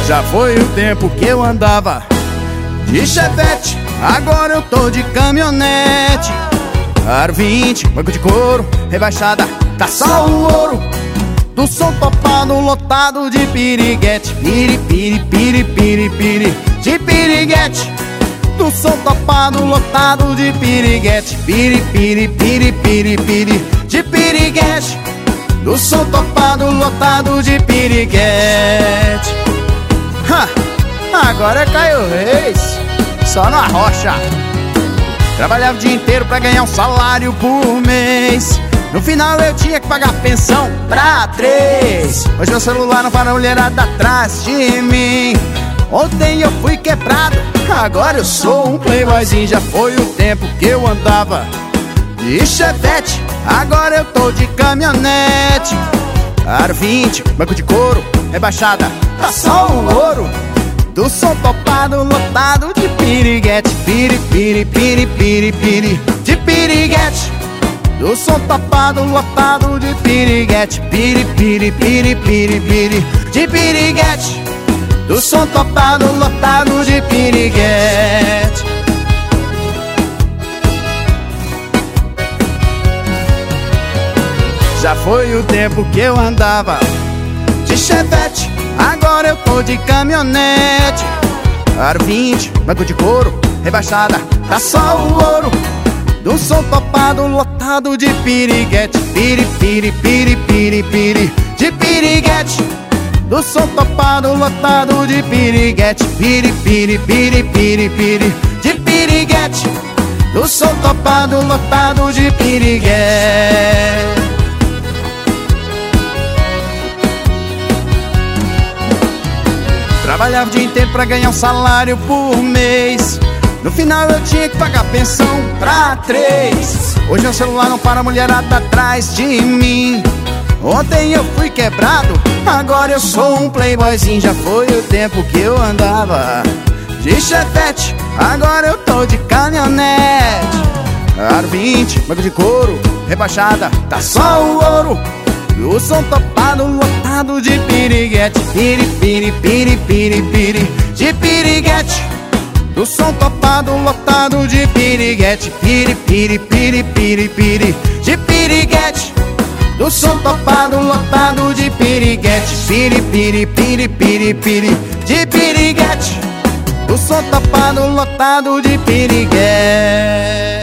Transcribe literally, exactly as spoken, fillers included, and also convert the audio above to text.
Já foi o tempo que eu andava de chevette, agora eu tô de caminhonete. Aro vinte, banco de couro, rebaixada, tá só o ouro do som topado, lotado de piriguete. Piri, piri, piri, piri, piri, de piriguete. Do som topado, lotado de piriguete. Piri, piri, piri, piri, piri, de piriguete. Do som topado, lotado de piriguete. Ha, agora é Caio Reis, só na rocha. Trabalhava o dia inteiro pra ganhar um salário por mês. No final eu tinha que pagar pensão pra três. Hoje meu celular não para a mulherada atrás de mim. Ontem eu fui quebrado, agora eu sou um playboyzinho. Já foi o tempo que eu andava de chevette, agora eu tô de caminhonete. Aro vinte, banco de couro, rebaixada, tá só o ouro do som topado, lotado de piriguete. Piri, piri, piri, piri, piri, de piriguete. Do som topado, lotado de piriguete. Piri, piri, piri, piri, piri, de piriguete. Do som topado, lotado de piriguete. Já foi o tempo que eu andava de chevette, agora eu tô de caminhonete. Aro vinte, banco de couro, rebaixada, tá só o ouro do som topado, lotado de piriguete. Piri, piri, piri, piri, piri, de piriguete. Do som topado, lotado de piriguete. Piri, piri, piri, piri, piri, de piriguete. Do som topado, lotado de piriguete. Trabalhava o dia inteiro pra ganhar um salário por mês. No final eu tinha que pagar pensão pra três. Hoje meu celular não para a mulherada atrás de mim. Ontem eu fui quebrado, agora eu sou um playboyzinho. Já foi o tempo que eu andava de chevette, agora eu tô de caminhonete. Aro vinte, banco de couro, rebaixada, tá só o ouro do som topado, lotado de piriguete. Piri, piri, piri, piri, piri, de piriguete. Do som topado, lotado de piriguete. Piri, piri, piri, piri, piri, de piriguete. Do som topado, lotado de piriguete. Piri, piri, piri, piri, piri, de piriguete. Do som topado, lotado de piriguete.